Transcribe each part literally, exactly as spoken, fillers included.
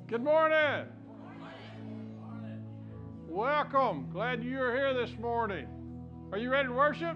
Good morning. Welcome. Glad you're here this morning. Are you ready to worship?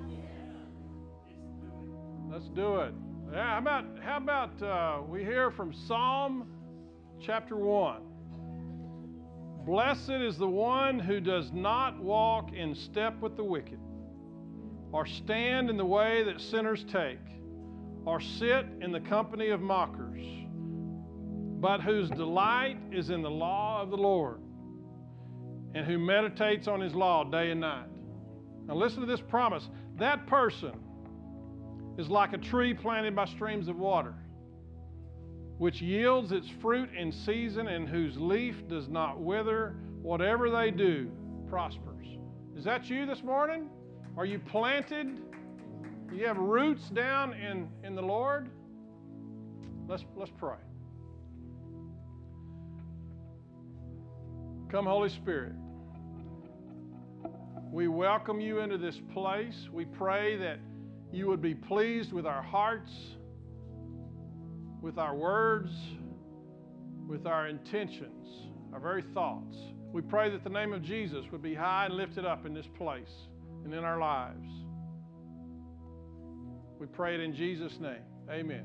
Let's do it. Yeah, how about how about uh, we hear from Psalm chapter one. Blessed is the one who does not walk in step with the wicked, or stand in the way that sinners take, or sit in the company of mockers, but whose delight is in the law of the Lord, and who meditates on his law day and night. Now listen to this promise. That person is like a tree planted by streams of water, which yields its fruit in season, and whose leaf does not wither. Whatever they do prospers. Is that you this morning? Are you planted? Do you have roots down in, in the Lord? Let's, let's pray. Come, Holy Spirit. We welcome you into this place. We pray that you would be pleased with our hearts, with our words, with our intentions, our very thoughts. We pray that the name of Jesus would be high and lifted up in this place and in our lives. We pray it in Jesus' name. Amen.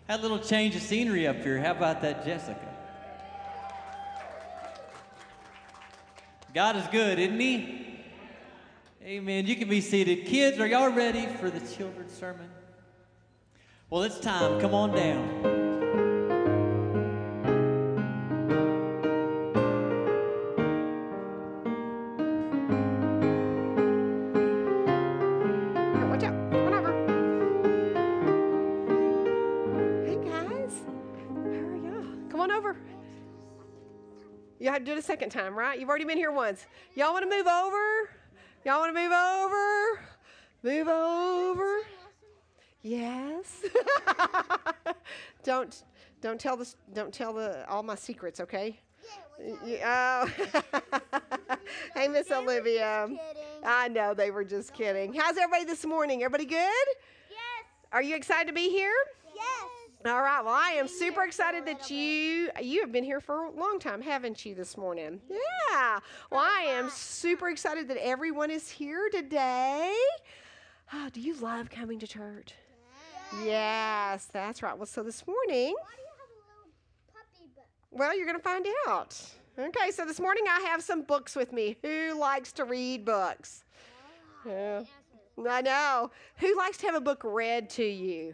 Had a little change of scenery up here. How about that, Jessica? God is good, isn't he? Amen. You can be seated. Kids, are y'all ready for the children's sermon? Well, it's time. Come on down. You have to do it a second time, right? You've already been here once. Y'all want to move over? Y'all want to move over? Move over? Yes. don't don't tell the don't tell the all my secrets, okay? Yeah. Oh. Hey, Miss Olivia. I know they were just kidding. How's everybody this morning? Everybody good? Yes. Are you excited to be here? Yes. All right, well, I am super excited that you, you have been here for a long time, haven't you, this morning? Yeah. Well, I am super excited that everyone is here today. Oh, do you love coming to church? Yes, yes, that's right. Well, so this morning, why do you have a little puppy book? Well, you're going to find out. Okay, so this morning I have some books with me. Who likes to read books? Oh, Yeah. I know. Who likes to have a book read to you?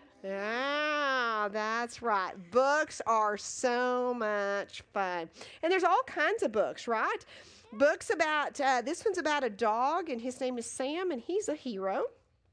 Yeah, that's right. Books are so much fun. And there's all kinds of books, right? Books about, uh, this one's about a dog, and his name is Sam, and he's a hero.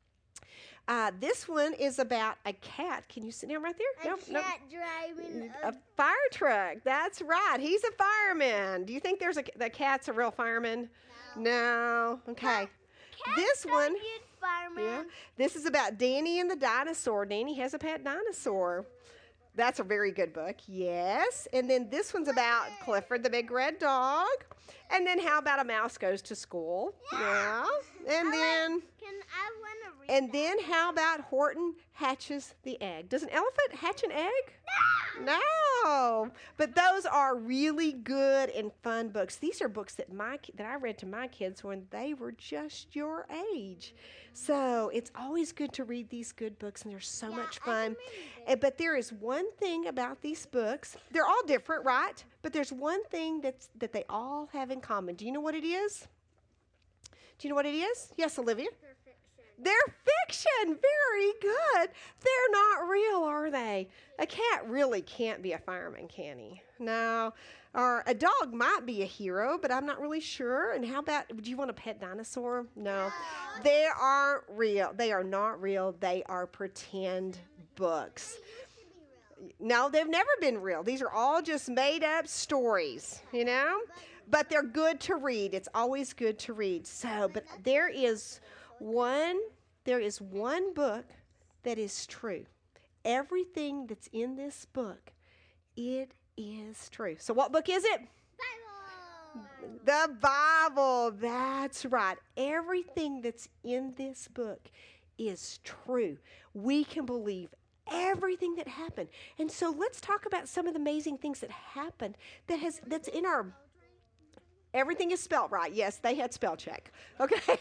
Uh, this one is about a cat. Can you sit down right there? A Nope, cat nope. driving a, a fire truck. That's right. He's a fireman. Do you think there's a the cat's a real fireman? No. No. Okay. Cats this don't one. use firemen. Yeah. This is about Danny and the dinosaur. Danny has a pet dinosaur. That's a very good book. Yes. And then this one's about Clifford the Big Red Dog. And then how about a mouse goes to school? Yeah. yeah. And I then like, can I want to read And that? then how about Horton hatches the egg? Does an elephant hatch an egg? No. No. But those are really good and fun books. These are books that my that I read to my kids when they were just your age. So it's always good to read these good books, and they're so Yeah, much I fun. can read And, but there is one thing about these books. They're all different, right? But there's one thing that's that they all have in common. Do you know what it is? Do you know what it is? Yes, Olivia? They're fiction. They're fiction. Very good. They're not real, are they? A cat really can't be a fireman, can he? No. Or a dog might be a hero, but I'm not really sure. And how about, do you want a pet dinosaur? No. They aren't real. They are not real. They are pretend books. No, they've never been real. These are all just made up stories, you know? But they're good to read. It's always good to read. So, but there is one, there is one book that is true. Everything that's in this book, it is true. So what book is it? Bible. The Bible. That's right. Everything that's in this book is true. We can believe everything that happened. And so let's talk about some of the amazing things that happened that has that's in our everything is spelled right. Yes, they had spell check. Okay.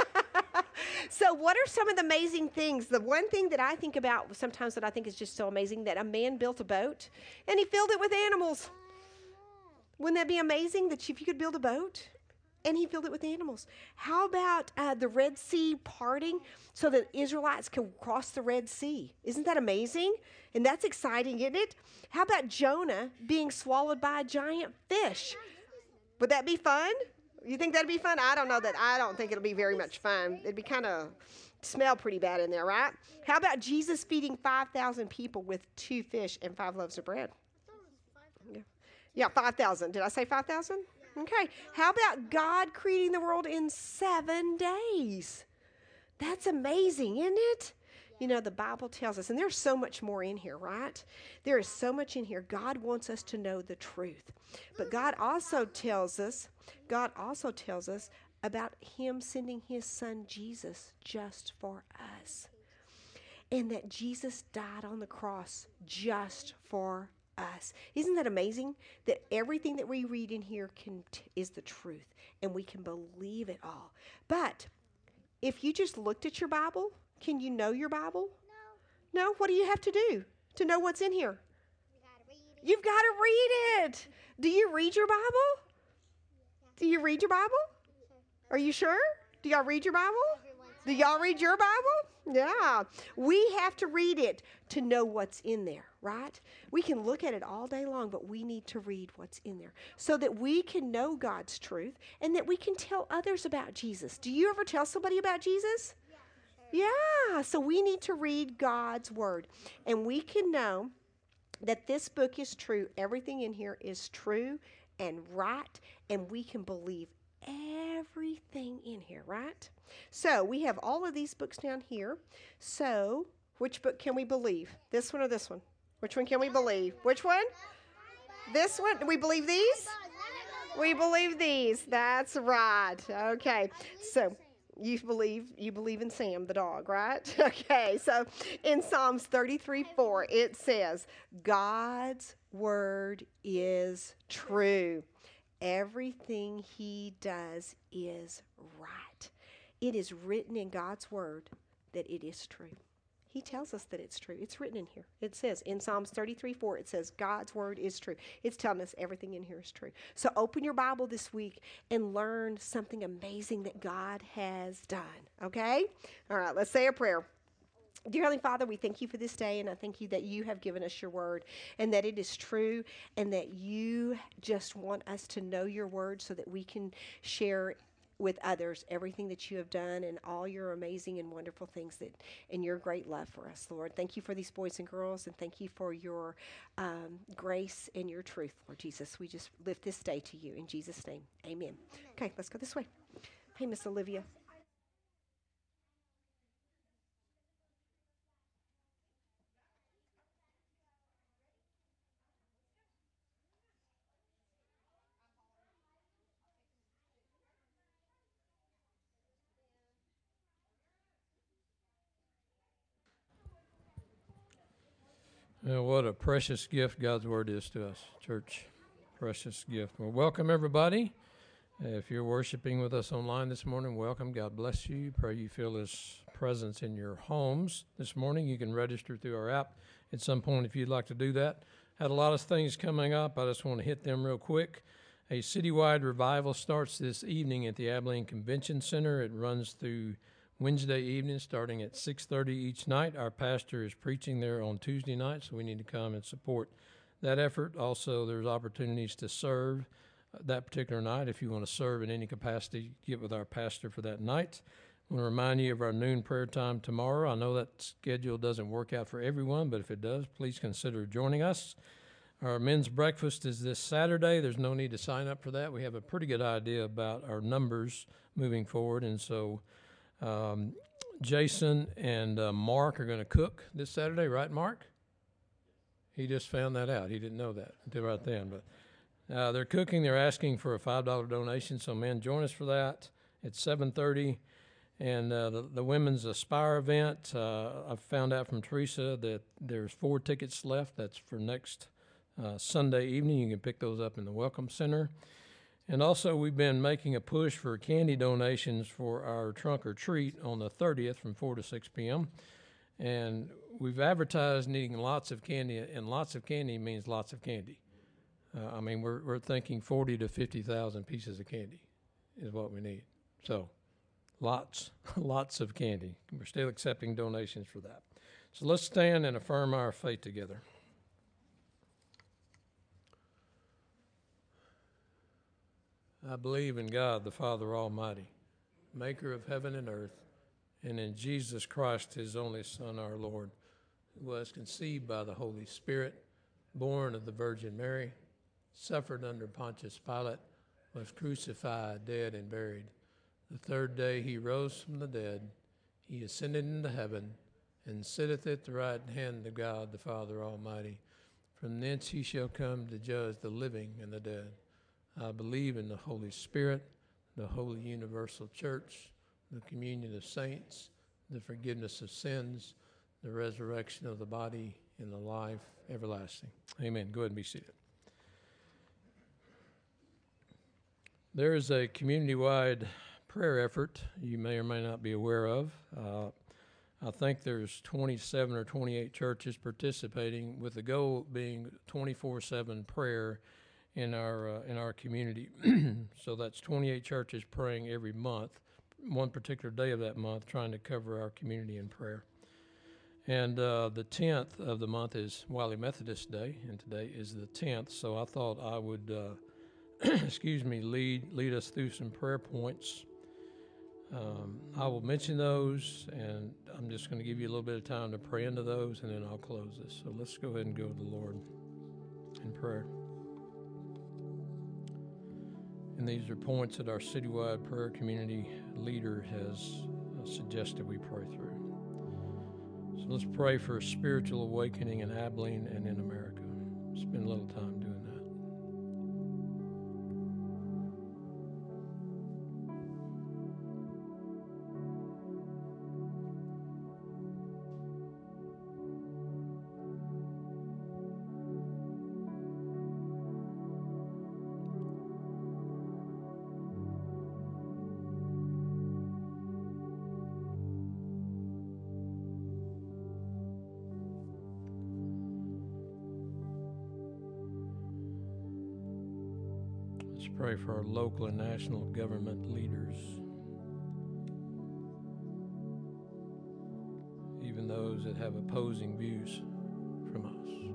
So what are some of the amazing things? The one thing that I think about sometimes that I think is just so amazing, that a man built a boat and he filled it with animals. Wouldn't that be amazing that if you could build a boat and he filled it with animals? How about uh, the Red Sea parting so that Israelites could cross the Red Sea? Isn't that amazing? And that's exciting, isn't it? How about Jonah being swallowed by a giant fish? Would that be fun? You think that'd be fun? I don't know that. I don't think it'll be very much fun. It'd be kind of smell pretty bad in there, right? How about Jesus feeding five thousand people with two fish and five loaves of bread? Yeah, yeah five thousand. Did I say five thousand? Okay. How about God creating the world in seven days? That's amazing, isn't it? You know, the Bible tells us, and there's so much more in here, right? There is so much in here. God wants us to know the truth. But God also tells us, God also tells us about him sending his son Jesus just for us. And that Jesus died on the cross just for us. Isn't that amazing? That everything that we read in here can t- is the truth, and we can believe it all. But if you just looked at your Bible, can you know your Bible? No. No? What do you have to do to know what's in here? You gotta read it. You've got to read it. Do you read your Bible? Do you read your Bible? Are you sure? Do y'all read your Bible? Every once Do y'all read your Bible? Yeah. We have to read it to know what's in there, right? We can look at it all day long, but we need to read what's in there so that we can know God's truth and that we can tell others about Jesus. Do you ever tell somebody about Jesus? Yeah. So we need to read God's word, and we can know that this book is true. Everything in here is true and right, and we can believe everything in here, right? So we have all of these books down here. So which book can we believe? This one or this one? Which one can we believe? Which one? This one? Do we believe these? We believe these. That's right. Okay. So you believe you believe in Sam the dog, right? Okay. So in Psalms thirty-three four, it says, God's word is true. Everything he does is right. It is written in God's word that it is true. He tells us that it's true. It's written in here. It says in Psalms thirty-three four, it says God's word is true. It's telling us everything in here is true. So open your Bible this week and learn something amazing that God has done. Okay? All right, let's say a prayer. Dear Heavenly Father, we thank you for this day, and I thank you that you have given us your word and that it is true and that you just want us to know your word so that we can share with others everything that you have done and all your amazing and wonderful things that and your great love for us, Lord. Thank you for these boys and girls, and thank you for your um, grace and your truth, Lord Jesus. We just lift this day to you in Jesus' name. Amen. Amen. Okay, let's go this way. Hey, Miss Olivia. Uh, what a precious gift God's Word is to us, church. Precious gift. Well, welcome, everybody. Uh, if you're worshiping with us online this morning, welcome. God bless you. Pray you feel His presence in your homes this morning. You can register through our app at some point if you'd like to do that. Had a lot of things coming up. I just want to hit them real quick. A citywide revival starts this evening at the Abilene Convention Center. It runs through Wednesday evening, starting at six thirty each night. Our pastor is preaching there on Tuesday night, so we need to come and support that effort. Also, there's opportunities to serve that particular night. If you want to serve in any capacity, get with our pastor for that night. I want to remind you of our noon prayer time tomorrow. I know that schedule doesn't work out for everyone, but if it does, please consider joining us. Our men's breakfast is this Saturday. There's no need to sign up for that. We have a pretty good idea about our numbers moving forward, and so Um, Jason and uh, Mark are going to cook this Saturday, right, Mark? He just found that out. He didn't know that until right then. But uh, they're cooking. They're asking for a five dollar donation, so men, join us for that at seven thirty. And uh, the, the Women's Aspire event, uh, I found out from Teresa that there's four tickets left. That's for next uh, Sunday evening. You can pick those up in the Welcome Center. And also, we've been making a push for candy donations for our trunk or treat on the thirtieth from four to six p.m. And we've advertised needing lots of candy, and lots of candy means lots of candy. Uh, I mean, we're we're thinking forty to fifty thousand pieces of candy is what we need. So, lots, lots of candy. We're still accepting donations for that. So let's stand and affirm our faith together. I believe in God, the Father Almighty, maker of heaven and earth, and in Jesus Christ, his only Son, our Lord, who was conceived by the Holy Spirit, born of the Virgin Mary, suffered under Pontius Pilate, was crucified, dead, and buried. The third day he rose from the dead. He ascended into heaven and sitteth at the right hand of God, the Father Almighty. From thence he shall come to judge the living and the dead. I believe in the Holy Spirit, the holy universal church, the communion of saints, the forgiveness of sins, the resurrection of the body, and the life everlasting. Amen. Go ahead and be seated. There is a community-wide prayer effort you may or may not be aware of. Uh, I think there's twenty-seven or twenty-eight churches participating, with the goal being twenty-four seven prayer in our uh, in our community. So that's twenty-eight churches praying every month, one particular day of that month, trying to cover our community in prayer. And uh, the tenth of the month is Wiley Methodist Day, and today is the tenth. So I thought I would, uh, excuse me, lead lead us through some prayer points. Um, I will mention those, and I'm just going to give you a little bit of time to pray into those, and then I'll close this. So let's go ahead and go to the Lord in prayer. And these are points that our citywide prayer community leader has uh, suggested we pray through. So let's pray for a spiritual awakening in Abilene and in America. Spend a little time doing that. Let's pray for our local and national government leaders, even those that have opposing views from us.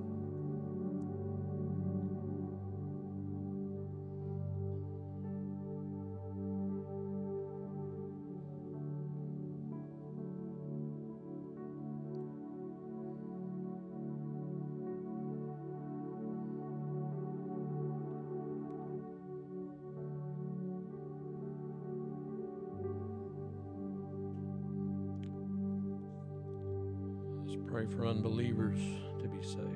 Pray for unbelievers to be saved.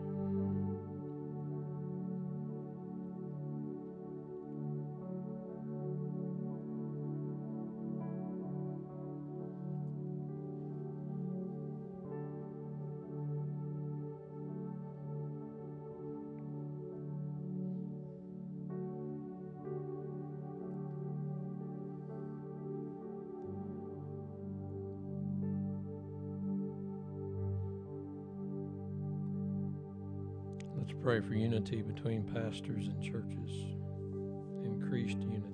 Let's pray for unity between pastors and churches, increased unity.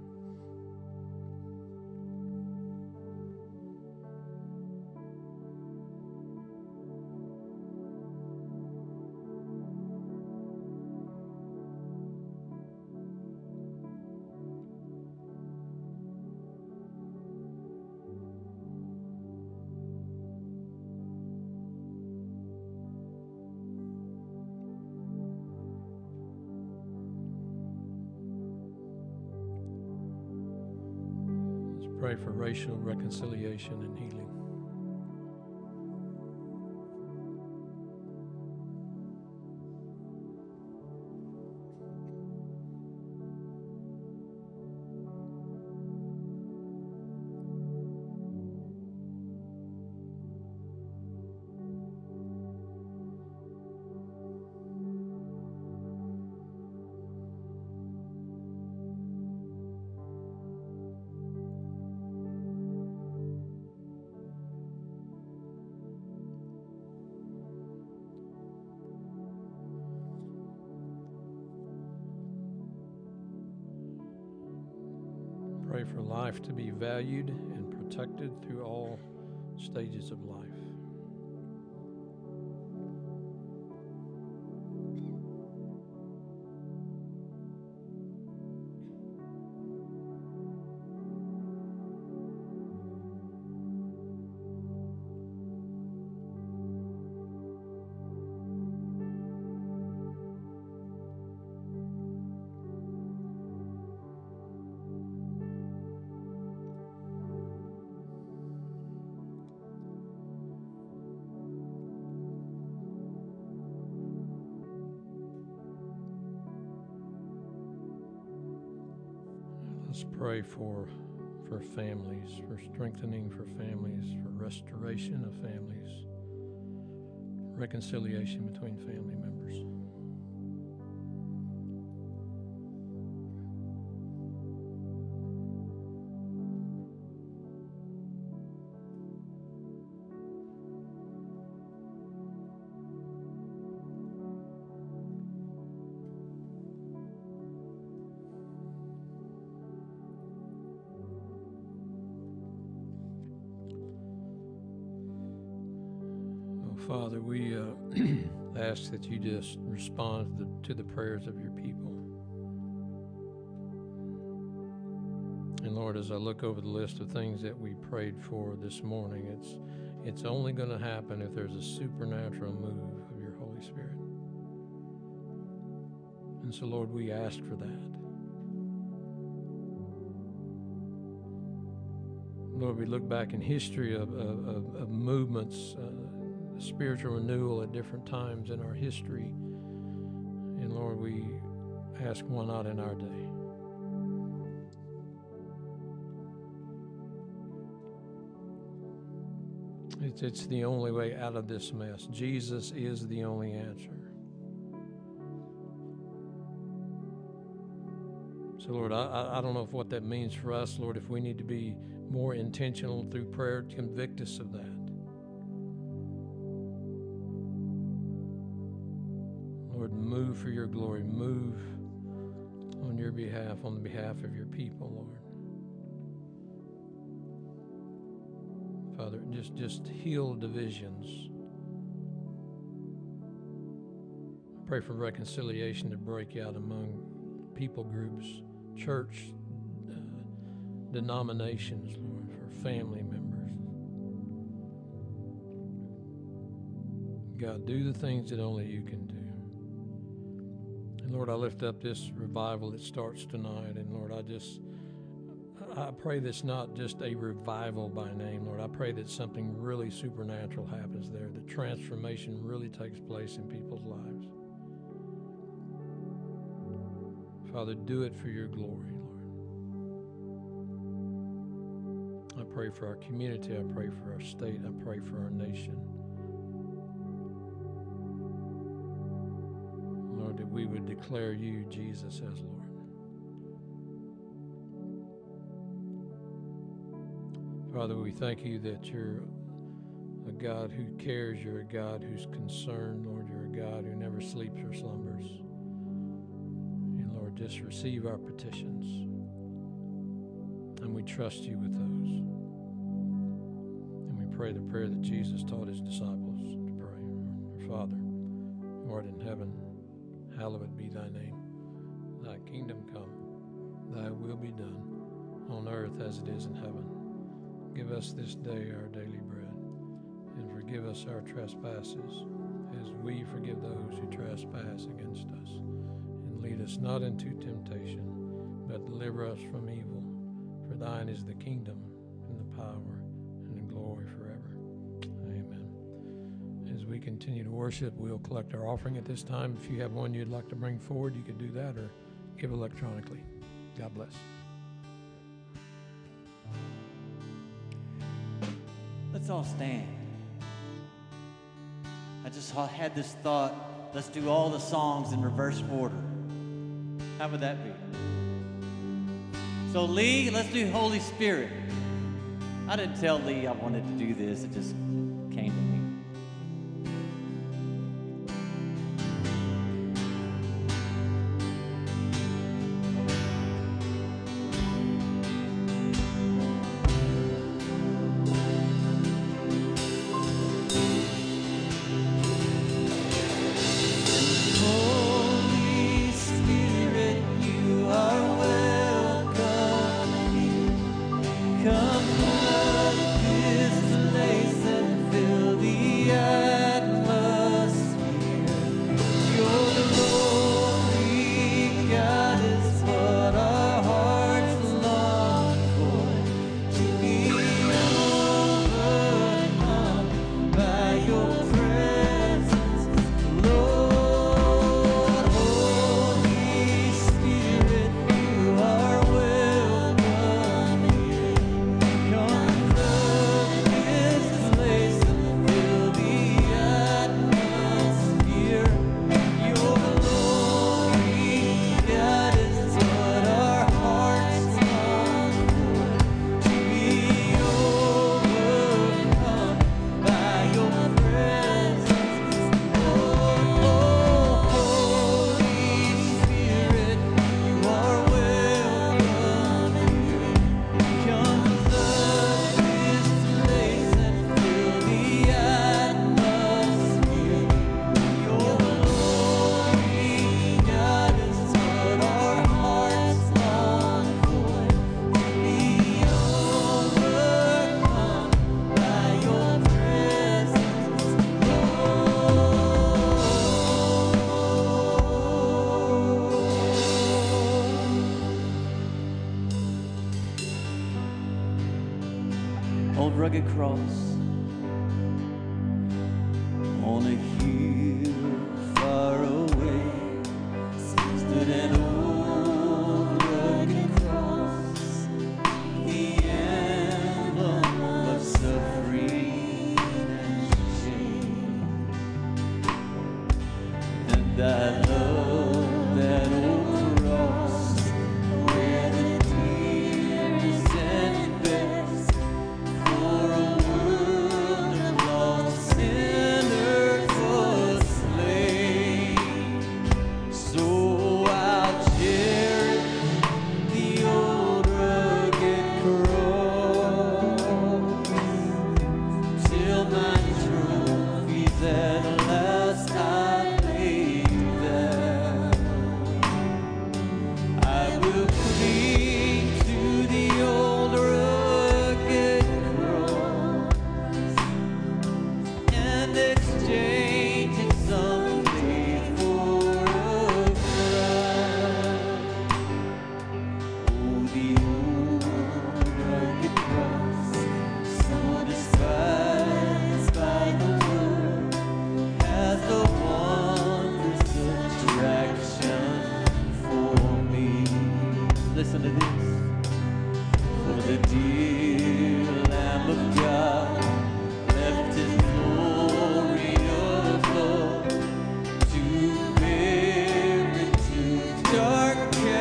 Pray for racial reconciliation and healing. Pray for life to be valued and protected through all stages of life. Let's pray for for families, for strengthening for families, for restoration of families, reconciliation between family members. Father, we uh, ask that you just respond to the, to the prayers of your people. And Lord, as I look over the list of things that we prayed for this morning, it's it's only going to happen if there's a supernatural move of your Holy Spirit. And so, Lord, we ask for that. Lord, we look back in history of, of, of, of movements, uh, spiritual renewal at different times in our history. And Lord, we ask why not in our day? It's, it's the only way out of this mess. Jesus is the only answer. So, Lord, I, I don't know if what that means for us, Lord, if we need to be more intentional through prayer, convict us of that. Lord, move for your glory. Move on your behalf, on the behalf of your people, Lord. Father, just, just heal divisions. Pray for reconciliation to break out among people groups, church uh, denominations, Lord, for family members. God, do the things that only you can do. And Lord, I lift up this revival that starts tonight. And Lord, I just, I pray that's not just a revival by name, Lord. I pray that something really supernatural happens there, that transformation really takes place in people's lives. Father, do it for your glory, Lord. I pray for our community. I pray for our state. I pray for our nation. Lord, that we would declare you, Jesus, as Lord. Father, we thank you that you're a God who cares. You're a God who's concerned. Lord, you're a God who never sleeps or slumbers. Just receive our petitions, and we trust you with those. And we pray the prayer that Jesus taught his disciples to pray. Our Father, who art in heaven, hallowed be thy name. Thy kingdom come, thy will be done, on earth as it is in heaven. Give us this day our daily bread, and forgive us our trespasses, as we forgive those who trespass against us. Lead us not into temptation, but deliver us from evil. For thine is the kingdom, and the power, and the glory forever. Amen. As we continue to worship, we'll collect our offering at this time. If you have one you'd like to bring forward, you could do that or give electronically. God bless. Let's all stand. I just had this thought, let's do all the songs in reverse order. How would that be? So Lee, let's do Holy Spirit. I didn't tell Lee I wanted to do this. It just came to me. Come flood this place and fill the rugged cross. On a hill far away stood an old rugged cross, the emblem of suffering and shame. And I love that old cross, where the dearest and best for a world of lost sinners was slain. So I'll cherish the old rugged cross till my trophies at last I lay down. I will cling to the old rugged cross and exchange it someday for a crown. Oh, the old rugged cross, so despised by the world, has a wondrous attraction for me. Listen to this. For the dear Lamb of God left his glory above to bear into dark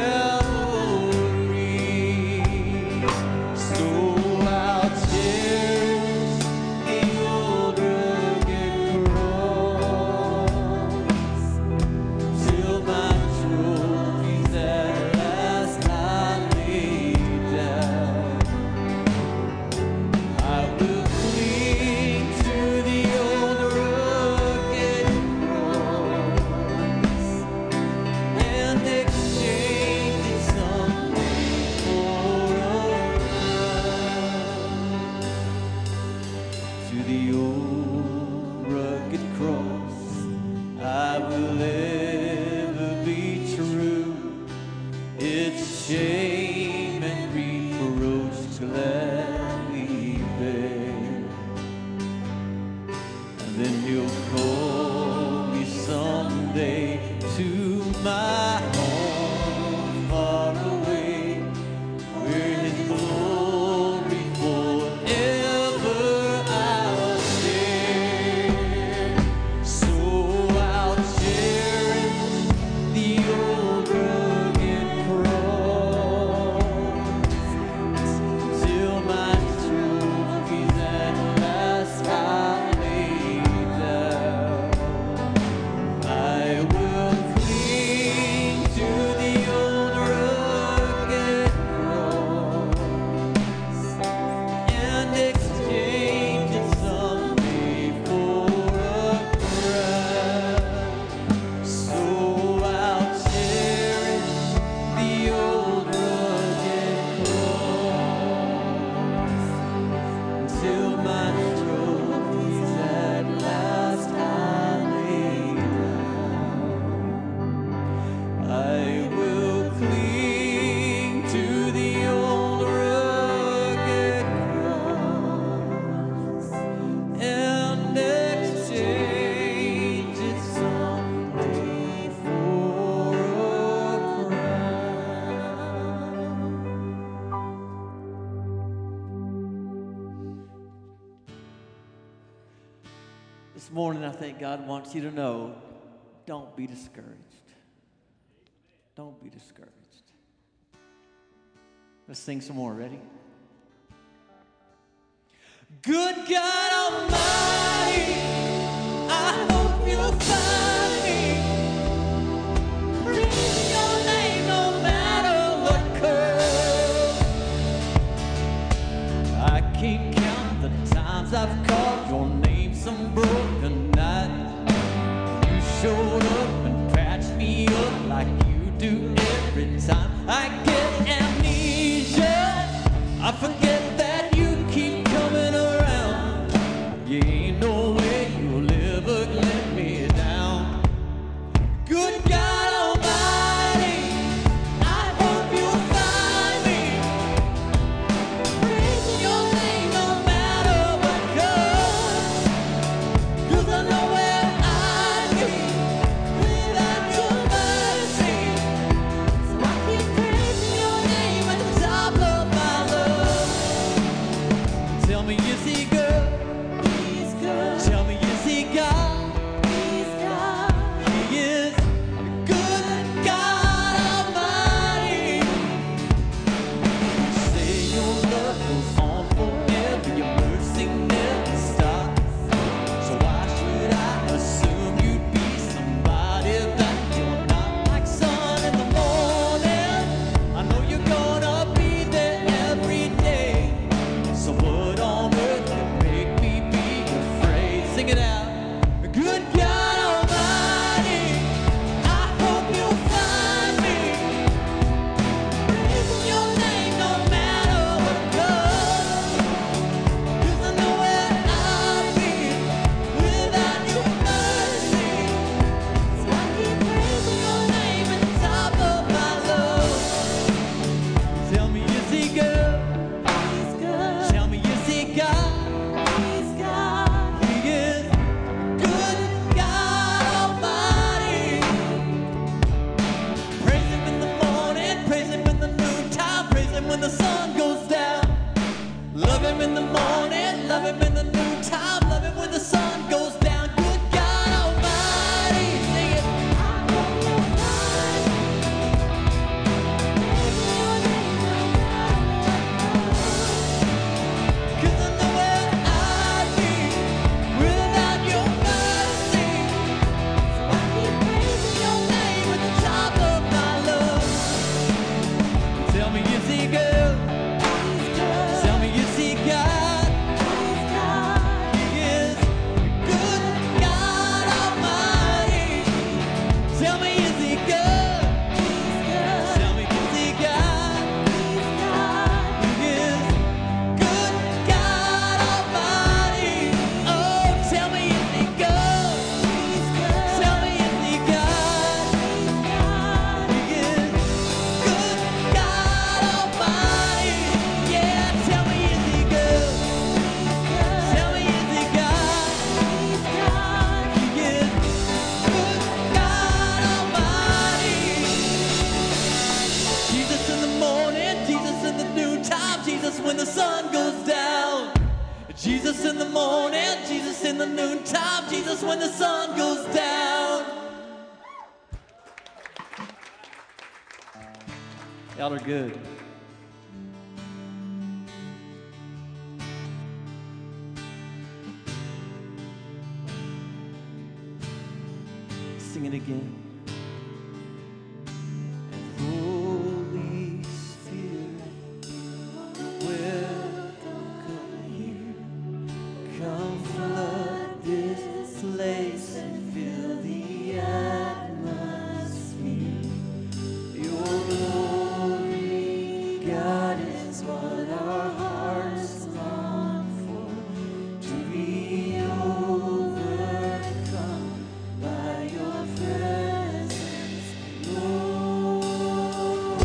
Calvary. So I'll cherish the old rugged cross till my trophies at last I lay down. I will cling to the old rugged cross and exchange it someday for a crown. To the old rugged cross I will ever be true. Its shame and reproach gladly bear. And then he'll call me someday to my home far away, where his glory forever I'll share. So I'll cherish the old rugged cross till my trophies at last I lay down. I will cling to the old rugged cross and exchange it someday for a crown. So I'll cherish the old rugged cross until my trophies at last I lay down. I will cling to the old rugged cross and exchange it someday for a crown. This morning, I think God wants you to know, don't be discouraged. Don't be discouraged. Let's sing some more. Ready? Good God Almighty, I hope you'll find me. Praise your name no matter what comes. I can't count the times I've called your name some broken night. You showed up and patched me up like you do every time. I get amnesia. I forget that you keep coming around. You ain't no way you'll ever let me down. Good God Almighty, I hope you'll find me. Praise your name no matter Jesus when the sun goes down. Y'all are good. Sing it again. Holy Spirit, welcome here. Come flood this place and fill the atmosphere. Your glory, God, is what our hearts long for. To be overcome by your presence, Lord.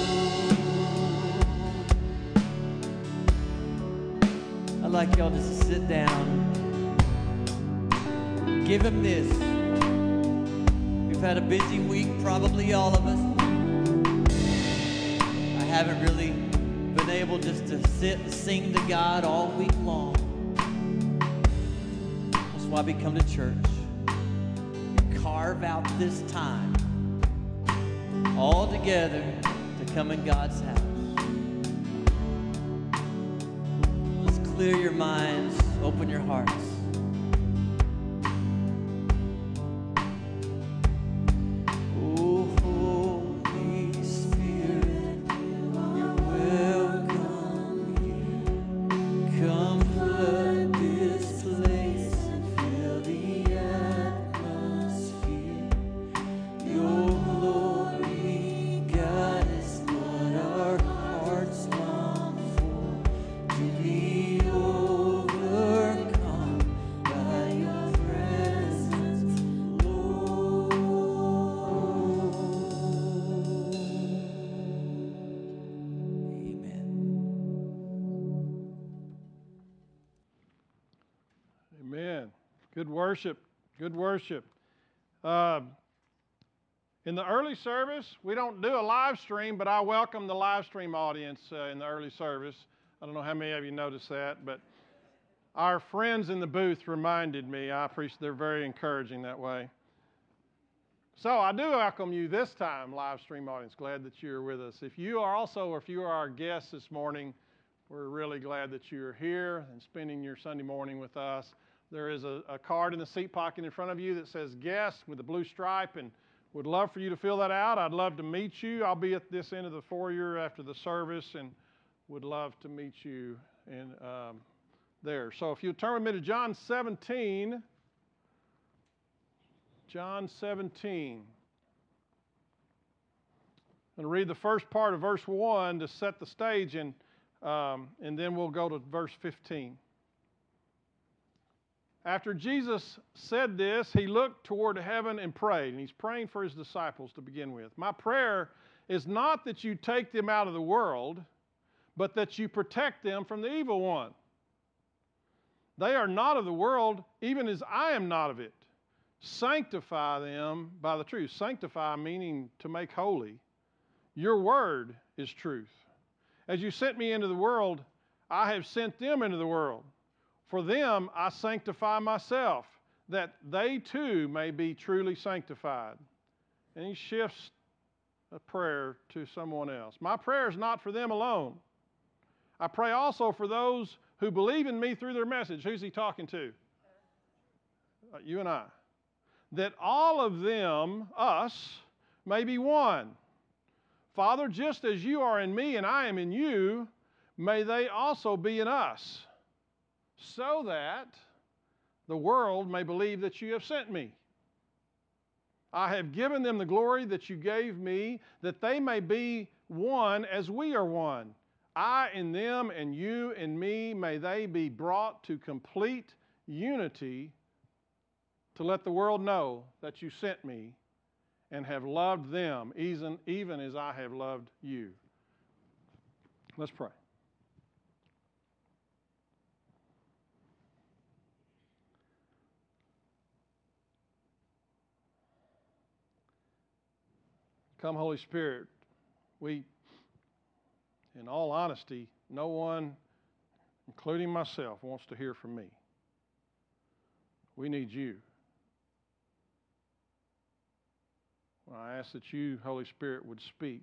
I'd like y'all just to sit down. Give him this. We've had a busy week, probably all of us. I haven't really been able just to sit and sing to God all week long. That's why we come to church. We carve out this time all together to come in God's house. Let's clear your minds, open your hearts. Oh, Holy Spirit, you're welcome here. Come flood this place and fill the atmosphere. Your glory, God, is what our hearts long for. To be overcome by your presence, Lord. Amen. Amen. Good worship. Good worship. Uh, in the early service, we don't do a live stream, but I welcome the live stream audience uh, in the early service. I don't know how many of you noticed that, but our friends in the booth reminded me. I appreciate they're very encouraging that way. So I do welcome you this time, live stream audience. Glad that you're with us. If you are also, or if you are our guest this morning, we're really glad that you're here and spending your Sunday morning with us. There is a, a card in the seat pocket in front of you that says guest with a blue stripe, and would love for you to fill that out. I'd love to meet you. I'll be at this end of the foyer after the service and would love to meet you in um, there. So if you turn with me to John seventeen, John seventeen. I'm going to read the first part of verse one to set the stage, and, um, and then we'll go to verse fifteen. After Jesus said this, he looked toward heaven and prayed, and he's praying for his disciples to begin with. My prayer is not that you take them out of the world, but that you protect them from the evil one. They are not of the world, even as I am not of it. Sanctify them by the truth. Sanctify meaning to make holy. Your word is truth. As you sent me into the world, I have sent them into the world. For them I sanctify myself, that they too may be truly sanctified. And he shifts a prayer to someone else. My prayer is not for them alone. I pray also for those who believe in me through their message. Who's he talking to? Uh, you and I. That all of them, us, may be one. Father, just as you are in me and I am in you, may they also be in us, so that the world may believe that you have sent me. I have given them the glory that you gave me, that they may be one as we are one. I in them and you in me, may they be brought to complete unity, to let the world know that you sent me and have loved them even, even as I have loved you. Let's pray. Come, Holy Spirit. We, in all honesty, no one, including myself, wants to hear from me. We need you. Well, I ask that you, Holy Spirit, would speak.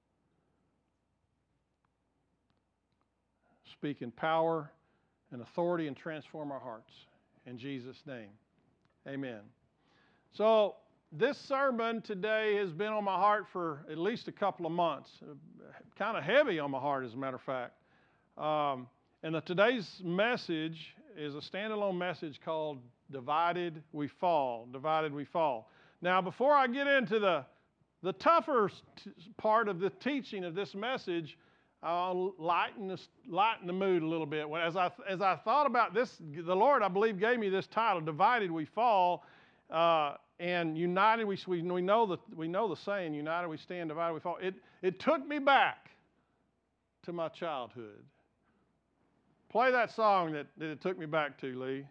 Speak in power and authority and transform our hearts. In Jesus' name, amen. So this sermon today has been on my heart for at least a couple of months. Kind of heavy on my heart, as a matter of fact. Um, and the, today's message is a standalone message called Divided We Fall. Divided We Fall. Now, before I get into the, the tougher t- part of the teaching of this message, I'll lighten the, lighten the mood a little bit. As I, as I thought about this, the Lord, I believe, gave me this title, Divided We Fall, uh, and United we, we, we, know the, we know the saying, United we stand, divided we fall. It, it took me back to my childhood. Play that song that, that it took me back to, Lee.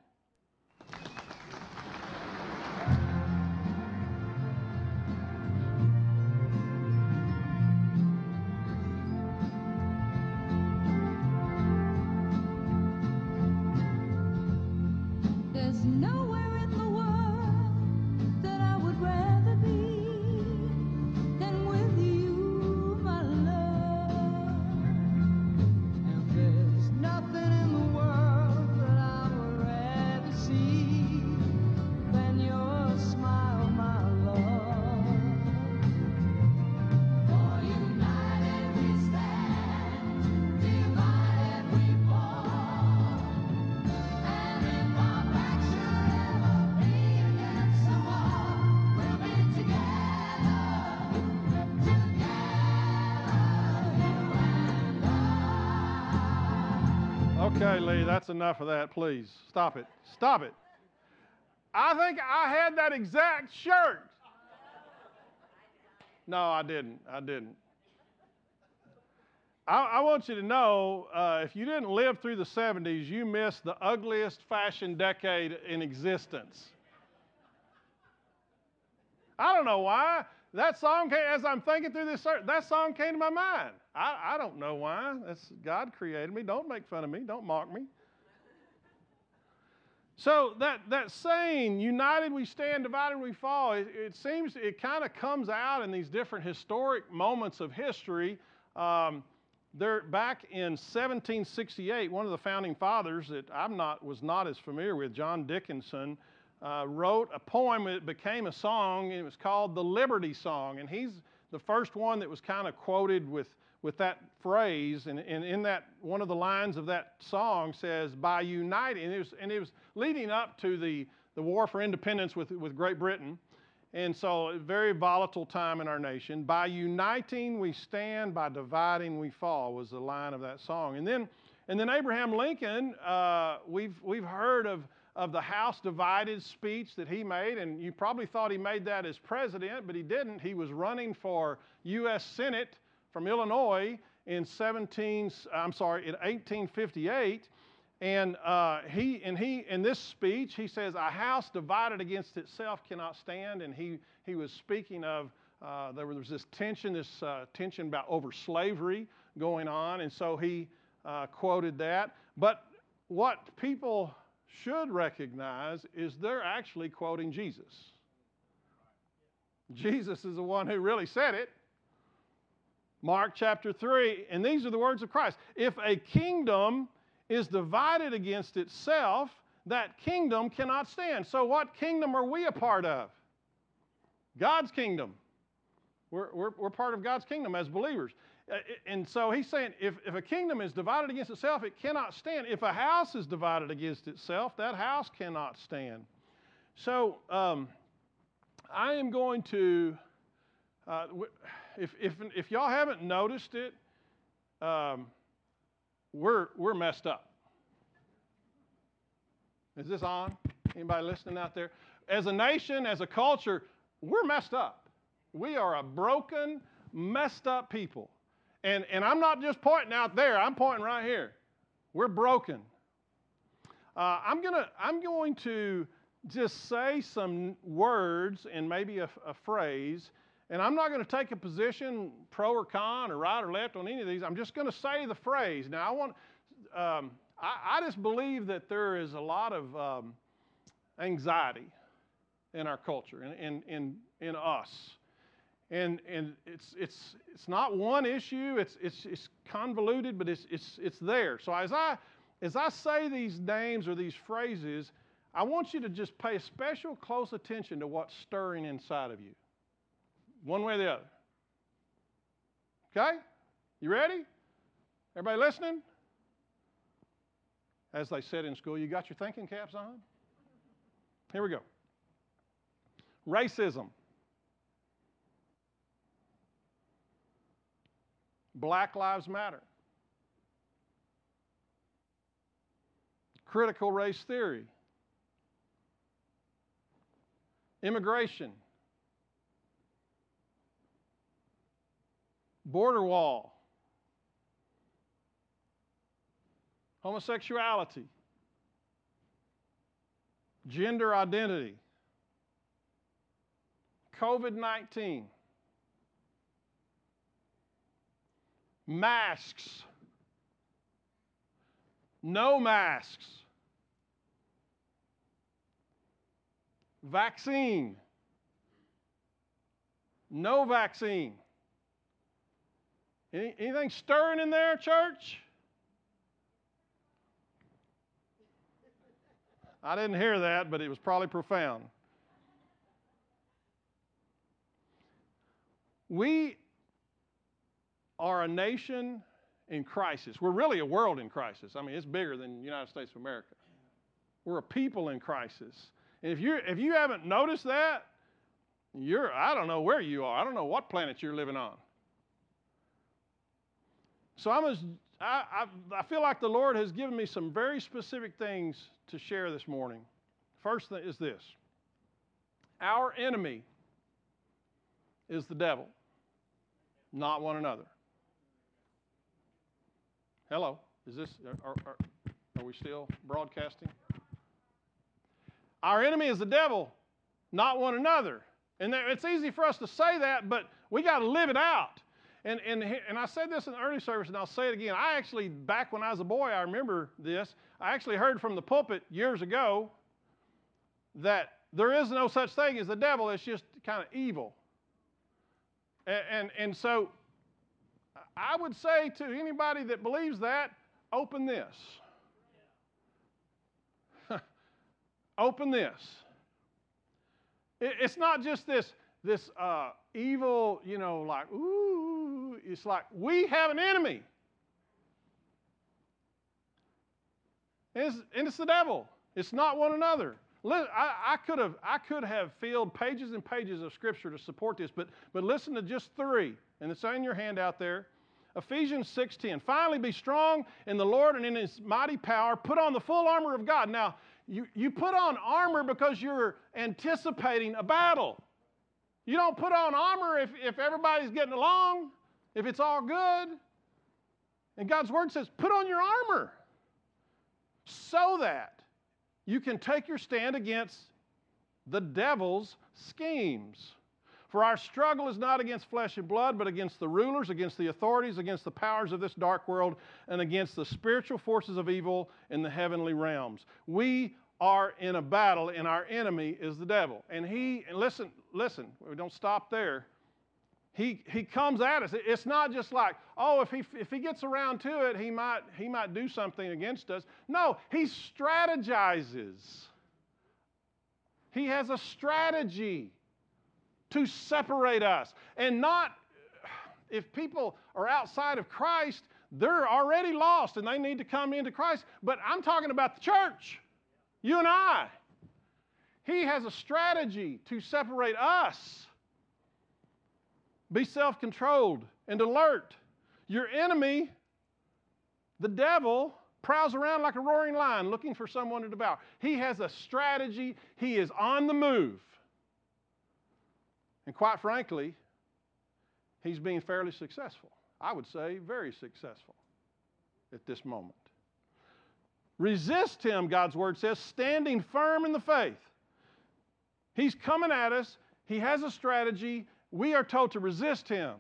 There's nowhere in the world that I would rather be than with you, my love. And there's nothing in the world that I would rather see than your smile, my love. For united we stand, divided we fall. And if our backs should ever be against the wall, we'll be together, Okay, Lee, that's enough of that, please. Stop it. Stop it. I think I had that exact shirt. No, I didn't. I didn't. I, I want you to know, uh, if you didn't live through the seventies, you missed the ugliest fashion decade in existence. I don't know why. That song came, as I'm thinking through this, that song came to my mind. I, I don't know why. That's, God created me. Don't make fun of me. Don't mock me. So that, that saying, united we stand, divided we fall, it, it seems, it kind of comes out in these different historic moments of history. Um, there, back in seventeen sixty-eight, one of the founding fathers that I'm not, was not as familiar with, John Dickinson, uh, wrote a poem that became a song, and it was called the Liberty Song. And he's the first one that was kind of quoted with, with that phrase. And, and in that, one of the lines of that song says, by uniting, and it was, and it was leading up to the, the war for independence with, with Great Britain. And so a very volatile time in our nation. By uniting we stand, by dividing we fall was the line of that song. And then, and then Abraham Lincoln, uh, we've, we've heard of, of the House divided speech that he made, and you probably thought he made that as president, but he didn't. He was running for U S Senate from Illinois in seventeen, I'm sorry, in eighteen fifty-eight. And uh, he, and he, in this speech, he says, a house divided against itself cannot stand. And he, he was speaking of, uh, there was this tension, this uh, tension about over slavery going on. And so he uh, quoted that. But what people should recognize is they're actually quoting Jesus. Jesus is the one who really said it. Mark chapter three, and these are the words of Christ. If a kingdom is divided against itself, that kingdom cannot stand. So what kingdom are we a part of? God's kingdom. We're, we're, we're part of God's kingdom as believers. And so he's saying if, if a kingdom is divided against itself, it cannot stand. If a house is divided against itself, that house cannot stand. So um, I am going to, uh, if, if, if y'all haven't noticed it, um, We're, we're messed up. Is this on? Anybody listening out there? As a nation, as a culture, we're messed up. We are a broken, messed up people. And, and I'm not just pointing out there, I'm pointing right here. We're broken. Uh, I'm, gonna, I'm going to just say some words and maybe a, a phrase, and I'm not going to take a position pro or con or right or left on any of these. I'm just going to say the phrase. Now, I want, um, I, I just believe that there is a lot of um, anxiety in our culture and in, in, in us. and and it's it's it's not one issue. It's it's it's convoluted, but it's it's it's there. So as I as I say these names or these phrases, I want you to just pay special close attention to what's stirring inside of you, one way or the other. Okay? You ready? Everybody listening? As they said in school, you got your thinking caps on? Here we go. Racism. Black Lives Matter. Critical race theory. Immigration. Border wall. Homosexuality. Gender identity. COVID nineteen. Masks. No masks. Vaccine. No vaccine. Any, anything stirring in there, church? I didn't hear that, but it was probably profound. We are a nation in crisis. We're really a world in crisis. I mean, it's bigger than the United States of America. We're a people in crisis. And if you if you haven't noticed that, you're I don't know where you are. I don't know what planet you're living on. So I'm as, I, I, I feel like the Lord has given me some very specific things to share this morning. First thing is this. Our enemy is the devil, not one another. Hello, is this, are, are, are we still broadcasting? Our enemy is the devil, not one another. And there, it's easy for us to say that, but we got to live it out. And, and, and I said this in the early service, and I'll say it again. I actually, back when I was a boy, I remember this. I actually heard from the pulpit years ago that there is no such thing as the devil. It's just kind of evil. And, and, and so I would say to anybody that believes that, open this. Open this. It, it's not just this, this uh, evil, you know, like, ooh, it's like we have an enemy. And it's, and it's the devil. It's not one another. I, I could have I could have filled pages and pages of Scripture to support this, but, but listen to just three, and it's on your handout there. Ephesians six ten. Finally, be strong in the Lord and in His mighty power. Put on the full armor of God. Now, you, you put on armor because you're anticipating a battle. You don't put on armor if, if everybody's getting along, if it's all good. And God's Word says, put on your armor so that you can take your stand against the devil's schemes. For our struggle is not against flesh and blood, but against the rulers, against the authorities, against the powers of this dark world, and against the spiritual forces of evil in the heavenly realms. We are in a battle, and our enemy is the devil. And he, and listen, listen, we don't stop there. He, he comes at us. It's not just like, oh, if he, if he gets around to it, he might, he might do something against us. No, he strategizes. He has a strategy to separate us. And not, if people are outside of Christ, they're already lost and they need to come into Christ. But I'm talking about the church, you and I. He has a strategy to separate us. Be self-controlled and alert. Your enemy, the devil, prowls around like a roaring lion looking for someone to devour. He has a strategy. He is on the move. And quite frankly, he's being fairly successful. I would say very successful at this moment. Resist him, God's Word says, standing firm in the faith. He's coming at us. He has a strategy. We are told to resist him.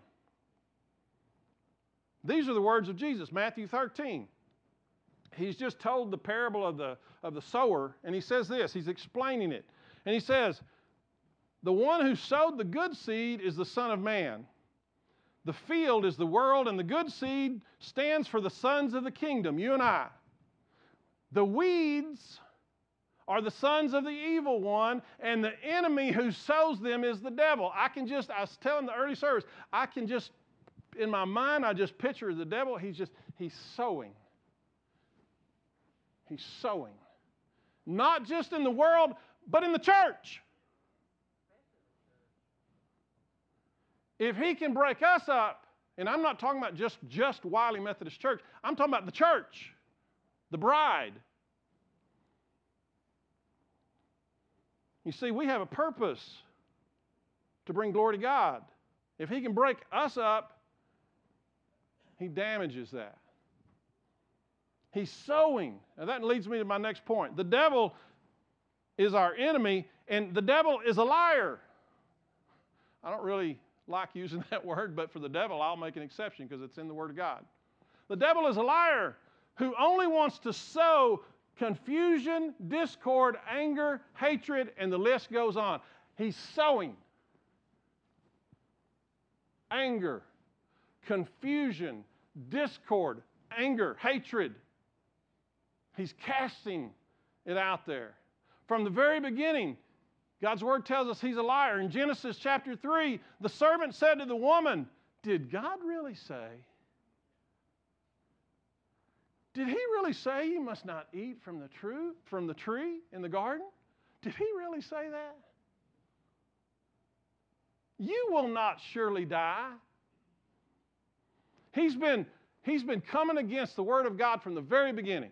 These are the words of Jesus, Matthew thirteen. He's just told the parable of the, of the sower, and he says this. He's explaining it. And he says, The one who sowed the good seed is the Son of Man. The field is the world, and the good seed stands for the sons of the kingdom, you and I. The weeds are the sons of the evil one, and the enemy who sows them is the devil. I can just, I was telling the early service, I can just, in my mind, I just picture the devil. He's just, he's sowing. He's sowing. Not just in the world, but in the church. If he can break us up, and I'm not talking about just, just Wiley Methodist Church, I'm talking about the church, the bride. You see, we have a purpose to bring glory to God. If he can break us up, he damages that. He's sowing. And that leads me to my next point. The devil is our enemy, and the devil is a liar. I don't really like using that word, but for the devil, I'll make an exception because it's in the Word of God. The devil is a liar who only wants to sow confusion, discord, anger, hatred, and the list goes on. He's sowing anger, confusion, discord, anger, hatred. He's casting it out there. From the very beginning, God's Word tells us he's a liar. In Genesis chapter three, the serpent said to the woman, "Did God really say? Did he really say you must not eat from the true, from the tree in the garden? Did he really say that? You will not surely die." He's been, he's been coming against the Word of God from the very beginning.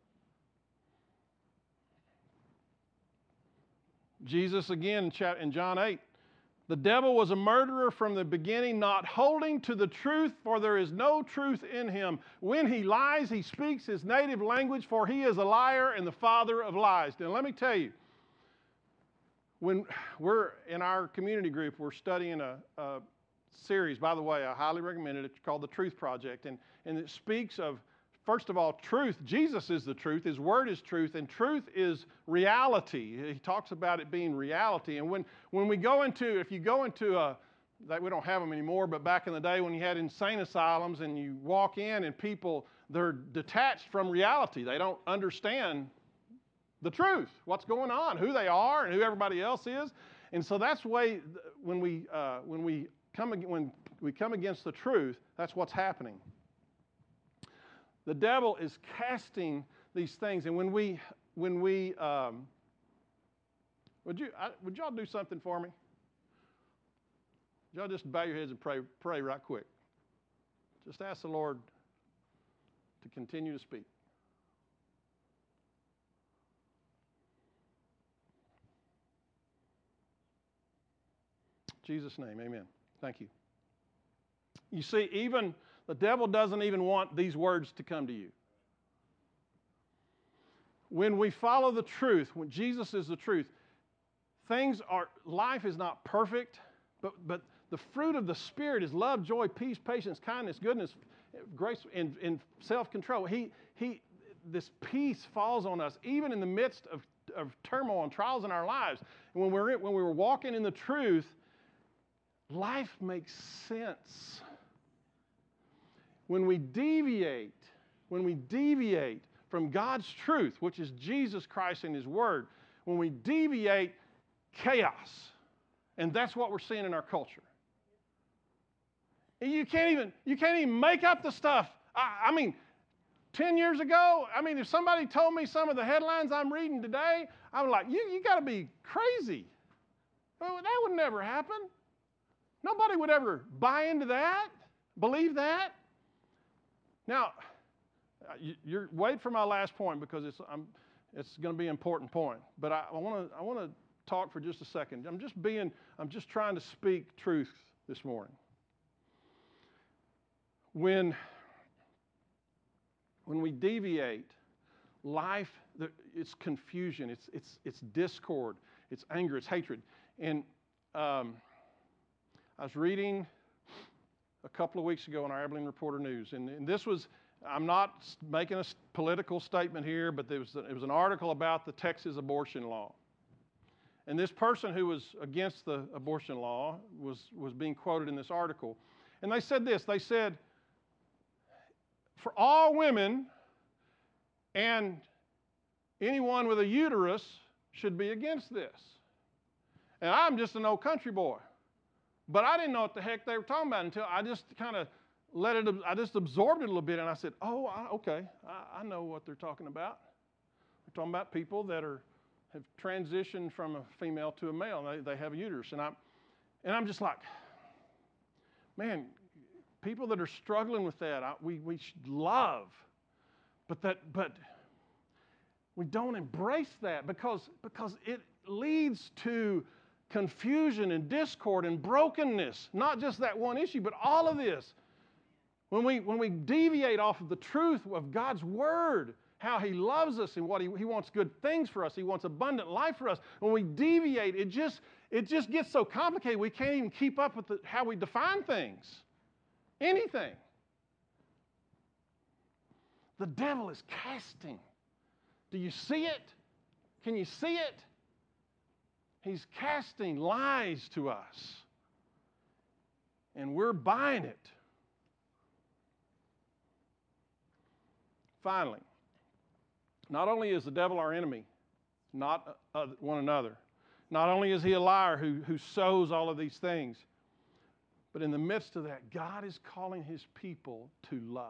Jesus again in John eight, the devil was a murderer from the beginning, not holding to the truth, for there is no truth in him. When he lies, he speaks his native language, for he is a liar and the father of lies. Now let me tell you, when we're in our community group, we're studying a, a series, by the way, I highly recommend it. It's called The Truth Project, and, and it speaks of, first of all, truth. Jesus is the truth. His Word is truth, and truth is reality. He talks about it being reality. And when, when we go into, if you go into a, that we don't have them anymore, but back in the day when you had insane asylums and you walk in and people, they're detached from reality. They don't understand the truth, what's going on, who they are and who everybody else is. And so that's the way when we, uh, when we come, when we come against the truth, that's what's happening. The devil is casting these things, and when we, when we, um, would you, I, would y'all do something for me? Y'all just bow your heads and pray, pray right quick. Just ask the Lord to continue to speak. In Jesus' name, amen. Thank you. You see, even the devil doesn't even want these words to come to you. When we follow the truth, when Jesus is the truth, things are, life is not perfect, but, but the fruit of the Spirit is love, joy, peace, patience, kindness, goodness, grace, and, and self-control. He, he, this peace falls on us, even in the midst of, of turmoil and trials in our lives. And when we're, when we were walking in the truth, life makes sense. When we deviate, when we deviate from God's truth, which is Jesus Christ and His Word, when we deviate, chaos. And that's what we're seeing in our culture. You can't even, you can't even make up the stuff. I, I mean, ten years ago, I mean, if somebody told me some of the headlines I'm reading today, I'm like, you, you got to be crazy. Well, that would never happen. Nobody would ever buy into that, believe that. Now, you're wait for my last point because it's I'm, it's going to be an important point. But I want to I want to talk for just a second. I'm just being I'm just trying to speak truth this morning. When when we deviate, life it's confusion, it's it's it's discord, it's anger, it's hatred. And um, I was reading a couple of weeks ago in our Abilene Reporter News, and, and this was, I'm not making a political statement here, but there was, it was an article about the Texas abortion law. And this person who was against the abortion law was, was being quoted in this article. And they said this, they said, for all women and anyone with a uterus should be against this. And I'm just an old country boy. But I didn't know what the heck they were talking about until I just kind of let it, I just absorbed it a little bit, and I said, oh, I, okay, I, I know what they're talking about. They're talking about people that are have transitioned from a female to a male, and they, they have a uterus. And I'm, and I'm just like, man, people that are struggling with that, I, we, we should love. But, that, but we don't embrace that because, because it leads to confusion and discord and brokenness. Not just that one issue, but all of this. When we, when we deviate off of the truth of God's Word, how He loves us and what He, he wants good things for us, He wants abundant life for us, when we deviate, it just, it just gets so complicated we can't even keep up with the, how we define things. Anything. The devil is casting. Do you see it? Can you see it? He's casting lies to us. And we're buying it. Finally, not only is the devil our enemy, not uh, one another, not only is he a liar who, who sows all of these things, but in the midst of that, God is calling His people to love.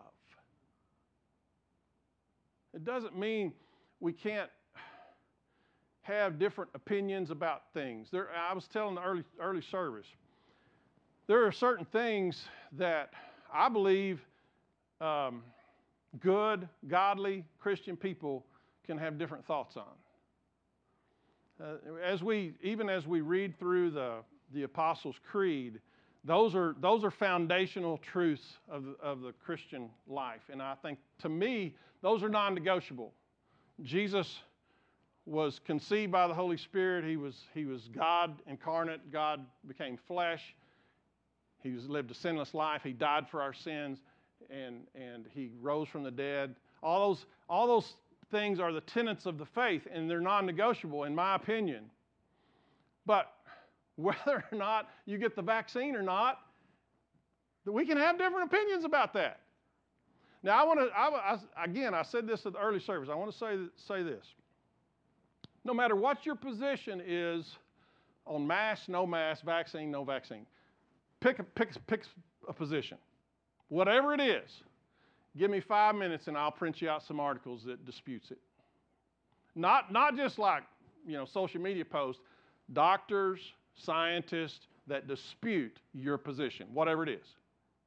It doesn't mean we can't have different opinions about things. There, I was telling the early, early service, there are certain things that I believe um, good, godly Christian people can have different thoughts on. Uh, as we, even as we read through the, the Apostles' Creed, those are, those are foundational truths of the, of the Christian life. And I think, to me, those are non-negotiable. Jesus was conceived by the Holy Spirit. He was, he was God incarnate. God became flesh. He was, lived a sinless life. He died for our sins. And, and he rose from the dead. All those, all those things are the tenets of the faith, and they're non-negotiable, in my opinion. But whether or not you get the vaccine or not, we can have different opinions about that. Now, I want to, I, I, again, I said this at the early service. I want to say, say this. No matter what your position is on mask, no mask, vaccine, no vaccine, pick a, pick, pick a position. Whatever it is, give me five minutes and I'll print you out some articles that disputes it. Not, not just like, you know, social media posts, doctors, scientists that dispute your position, whatever it is.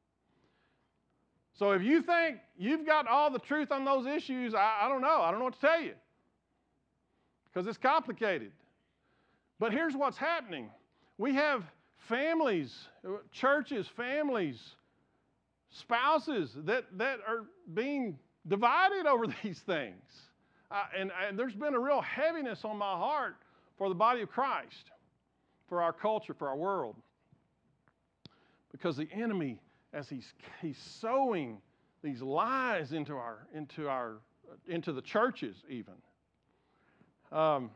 So if you think you've got all the truth on those issues, I, I don't know. I don't know what to tell you because it's complicated. But here's what's happening. We have families, churches, families, spouses that, that are being divided over these things. Uh, and, and there's been a real heaviness on my heart for the body of Christ, for our culture, for our world. Because the enemy, as he's, he's sowing these lies into our, into our, into the churches even. Um,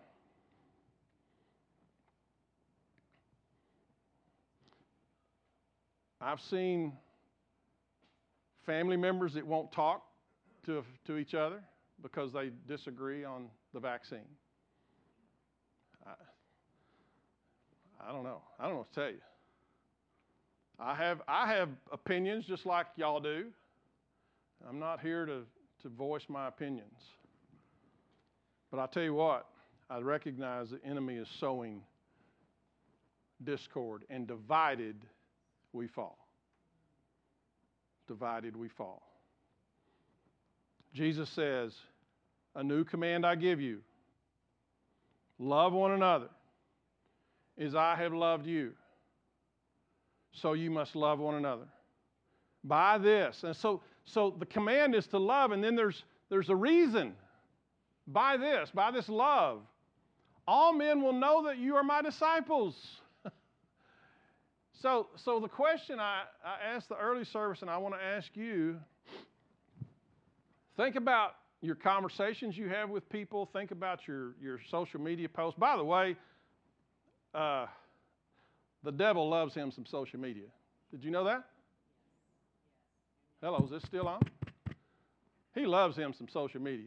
I've seen family members that won't talk to, to each other because they disagree on the vaccine. I, I don't know. I don't know what to tell you. I have, I have opinions just like y'all do. I'm not here to, to voice my opinions. But I'll tell you what, I recognize the enemy is sowing discord, and divided we fall. Divided we fall. Jesus says, a new command I give you, love one another as I have loved you. So you must love one another. By this. And so, so the command is to love, and then there's, there's a reason. By this, by this love, all men will know that you are my disciples. so, so the question I, I asked the early service, and I want to ask you, think about your conversations you have with people. Think about your, your social media posts. By the way, uh, the devil loves him some social media. Did you know that? Hello, is this still on? He loves him some social media.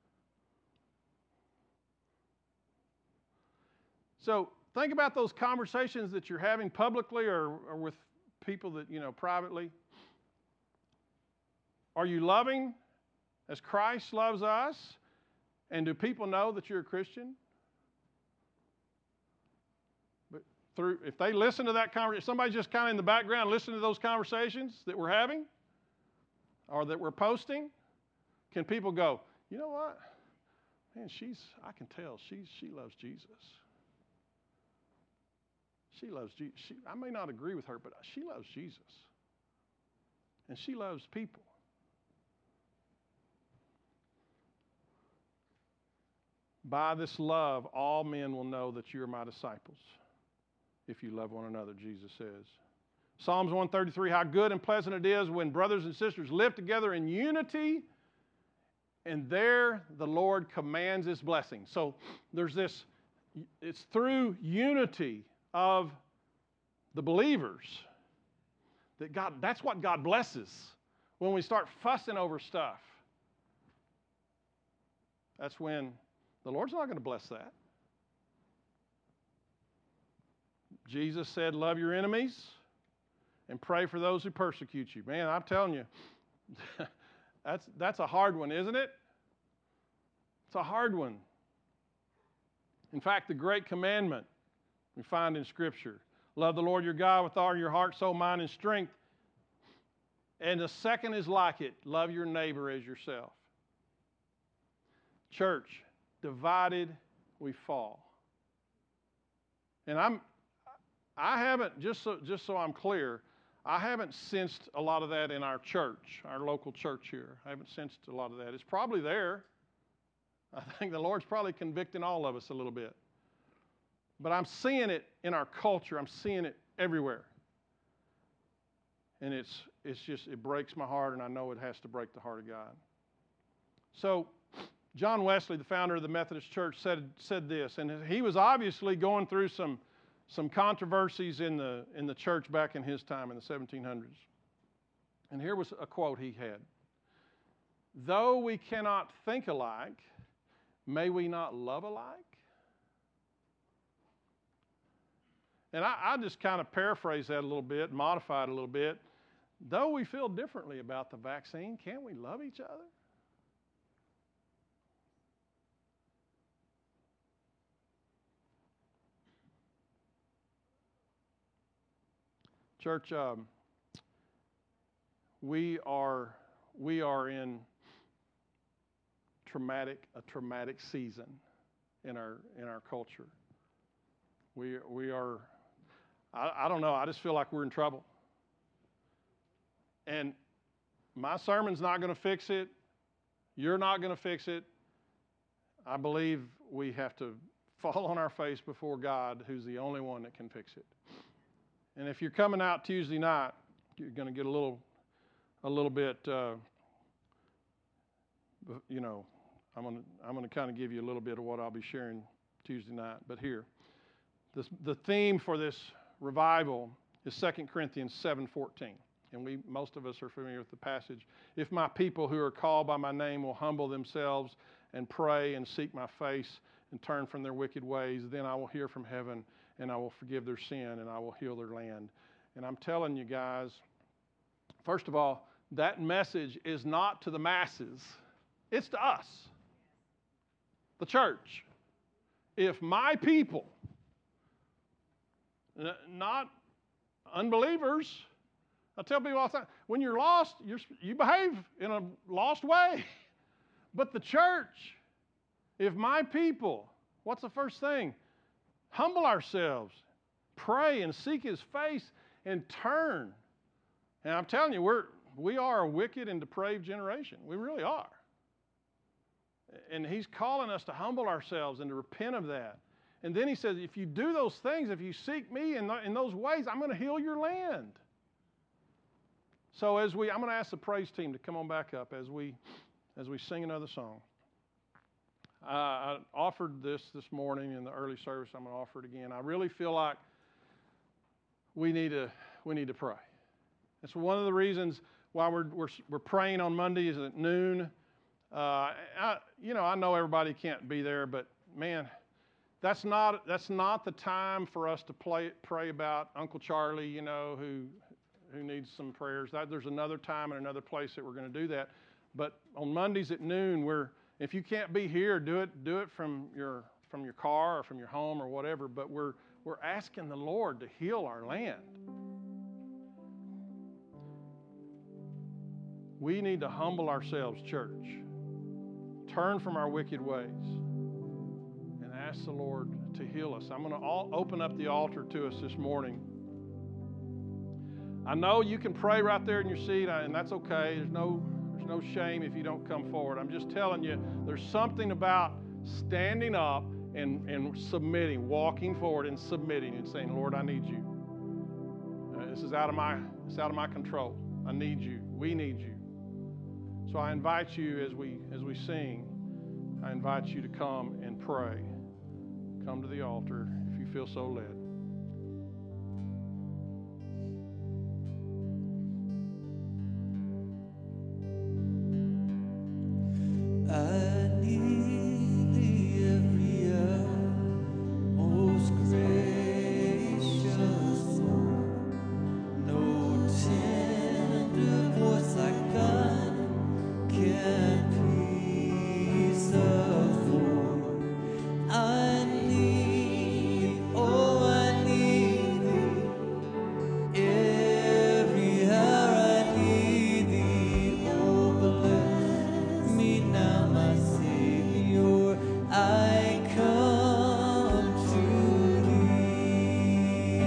So think about those conversations that you're having publicly or, or with people that, you know, privately. Are you loving as Christ loves us? And do people know that you're a Christian? But through, if they listen to that conversation, somebody's just kind of in the background listening to those conversations that we're having or that we're posting, can people go, you know what? Man, she's, I can tell, she's, she loves Jesus. She loves Jesus. She, I may not agree with her, but she loves Jesus. And she loves people. By this love, all men will know that you are my disciples, if you love one another, Jesus says. Psalms one thirty-three, how good and pleasant it is when brothers and sisters live together in unity, and there the Lord commands his blessing. So there's this, it's through unity of the believers that God, that's what God blesses. When we start fussing over stuff, that's when the Lord's not going to bless that. Jesus said, love your enemies and pray for those who persecute you. Man, I'm telling you, that's, that's a hard one, isn't it? It's a hard one. In fact, the great commandment we find in Scripture, love the Lord your God with all your heart, soul, mind, and strength. And the second is like it, love your neighbor as yourself. Church, divided we fall. And I'm, I haven't, just so, just so I'm clear, I haven't sensed a lot of that in our church, our local church here. I haven't sensed a lot of that. It's probably there. I think the Lord's probably convicting all of us a little bit. But I'm seeing it in our culture. I'm seeing it everywhere. And it's, it's just, it breaks my heart, and I know it has to break the heart of God. So, John Wesley, the founder of the Methodist Church, said, said this, and he was obviously going through some, some controversies in the, in the church back in his time in the seventeen hundreds. And here was a quote he had. Though we cannot think alike, may we not love alike? And I, I just kind of paraphrase that a little bit, modify it a little bit. Though we feel differently about the vaccine, can't we love each other? Church, um, we are we are in traumatic a traumatic season in our in our culture. We we are. I, I don't know. I just feel like we're in trouble. And my sermon's not going to fix it. You're not going to fix it. I believe we have to fall on our face before God, who's the only one that can fix it. And if you're coming out Tuesday night, you're going to get a little, a little bit, uh, you know, I'm going to I'm going to kind of give you a little bit of what I'll be sharing Tuesday night. But here, this, the theme for this revival is Second Corinthians seven fourteen. And we, most of us are familiar with the passage. If my people who are called by my name will humble themselves and pray and seek my face and turn from their wicked ways, then I will hear from heaven and I will forgive their sin and I will heal their land. And I'm telling you guys, first of all, that message is not to the masses. It's to us, the church. If my people, not unbelievers, I tell people all the time, when you're lost, you're, you behave in a lost way. But the church, if my people, what's the first thing? Humble ourselves, pray and seek his face and turn. And I'm telling you, we're, we are a wicked and depraved generation. We really are. And he's calling us to humble ourselves and to repent of that. And then he says, if you do those things, if you seek me in, the, in those ways, I'm going to heal your land. So as we, I'm going to ask the praise team to come on back up as we, as we sing another song. I, I offered this this morning in the early service. I'm going to offer it again. I really feel like we need to we need to pray. It's one of the reasons why we're we're, we're praying on Mondays at noon. Uh, I, you know, I know everybody can't be there, but man, that's not that's not the time for us to play, pray about Uncle Charlie, you know, who who needs some prayers. That, there's another time and another place that we're going to do that. But on Mondays at noon, we're if you can't be here, do it do it from your from your car or from your home or whatever. But we're we're asking the Lord to heal our land. We need to humble ourselves, church. Turn from our wicked ways and ask the Lord to heal us. I'm going to all open up the altar to us this morning. I know you can pray right there in your seat, and that's okay. There's no, there's no shame if you don't come forward. I'm just telling you, there's something about standing up and, and submitting, walking forward and submitting and saying, Lord, I need you. Uh, this is out of my, it's out of my control. I need you. We need you. So I invite you as we as we sing, I invite you to come and pray. Come to the altar if you feel so led. I need thee every hour, most gracious Lord. No tender voice like thine can peace afford. I need, oh, I need thee. Every hour I need thee. Oh, bless me now, my Savior. I come to thee.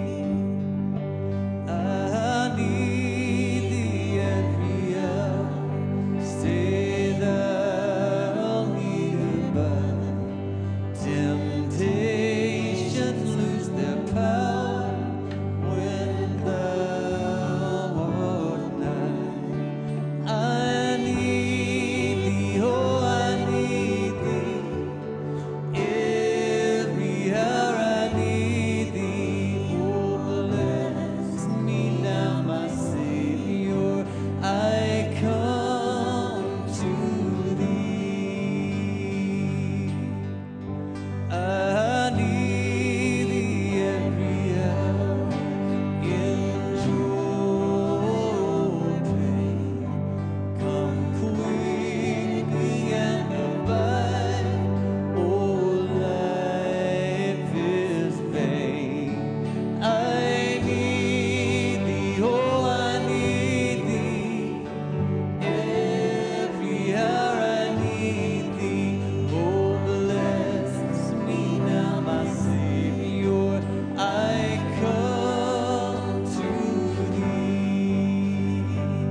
I need thee every hour. Stay thou near by. Temptations lose their power when thou art nigh. I need thee, oh, I need thee. Every hour I need thee. Oh, bless me now, my Savior. I come to thee. I need thee every hour in joy or pain. Come quickly and abide. Oh, life is vain. I need thee, oh, I need thee. Every hour I need thee. Oh, bless me now, my Savior. I come to thee.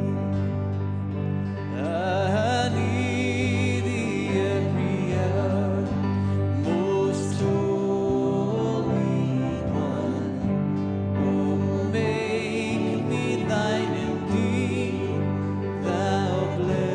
I need thee every hour, most holy one. Oh, make me thine indeed, thou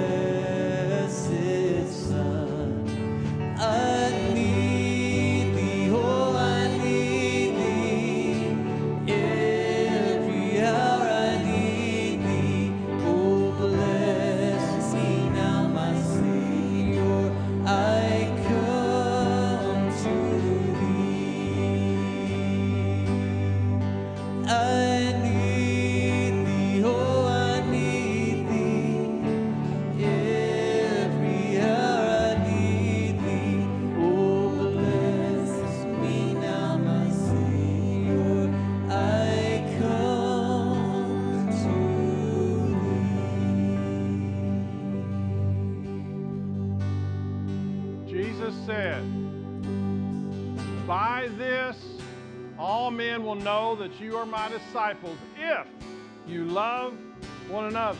blessed Son. I need thee, oh, I need thee. Every hour I need thee. Oh, bless me now, my Savior. I come to thee. I need thee, oh, I need thee. Every hour I need thee. Oh, bless me now, my Savior. I come to thee. Jesus said, by this all men will know that you are my disciples if you love one another.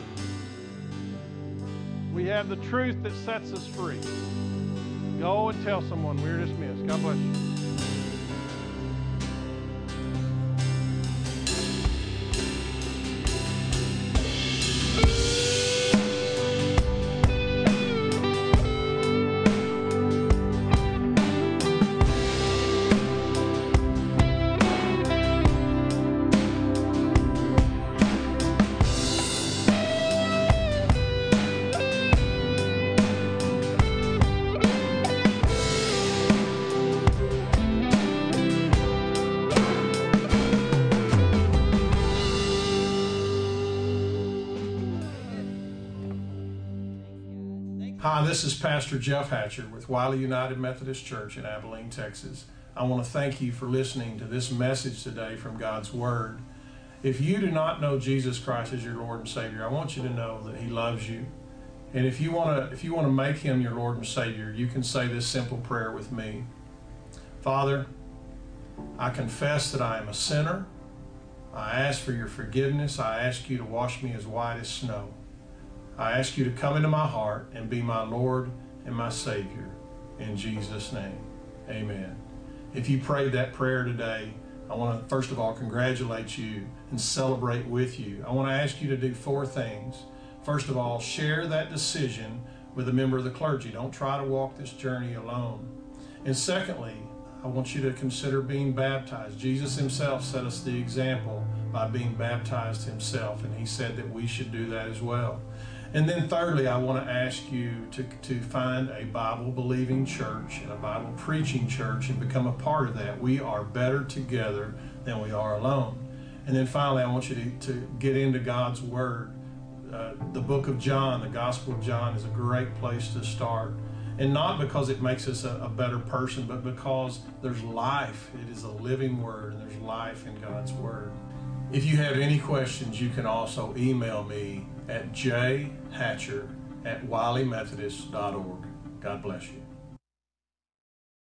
We have the truth that sets us free. Go and tell someone we're dismissed. God bless you. Hi, this is Pastor Jeff Hatcher with Wiley United Methodist Church in Abilene, Texas. I want to thank you for listening to this message today from God's Word. If you do not know Jesus Christ as your Lord and Savior, I want you to know that He loves you. And if you want to, if you want to make Him your Lord and Savior, you can say this simple prayer with me. Father, I confess that I am a sinner. I ask for your forgiveness. I ask you to wash me as white as snow. I ask you to come into my heart and be my Lord and my Savior. In Jesus' name, amen. If you prayed that prayer today, I want to first of all congratulate you and celebrate with you. I want to ask you to do four things. First of all, share that decision with a member of the clergy. Don't try to walk this journey alone. And secondly, I want you to consider being baptized. Jesus himself set us the example by being baptized himself, and he said that we should do that as well. And then thirdly, I want to ask you to, to find a Bible-believing church and a Bible-preaching church and become a part of that. We are better together than we are alone. And then finally, I want you to, to get into God's Word. Uh, the book of John, the Gospel of John, is a great place to start. And not because it makes us a, a better person, but because there's life. It is a living Word, and there's life in God's Word. If you have any questions, you can also email me at j hatcher at wiley methodist dot org. God bless you.